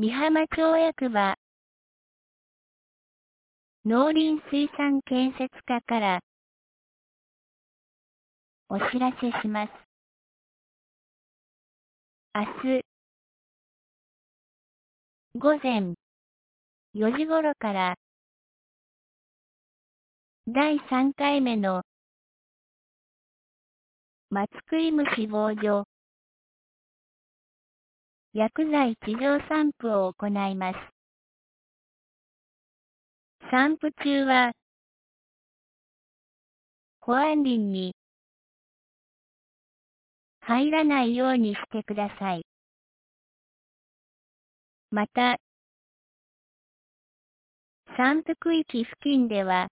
美浜町役場農林水産建設課からお知らせします。明日午前4時頃から第3回目の松食い虫防除薬剤地上散布を行います。散布中は保安林に入らないようにしてください。また、散布区域付近では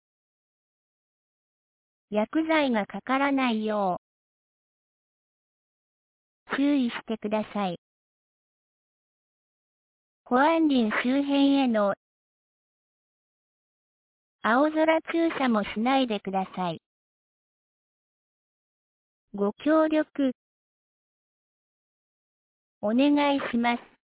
薬剤がかからないよう注意してください。保安林周辺への青空駐車もしないでください。ご協力お願いします。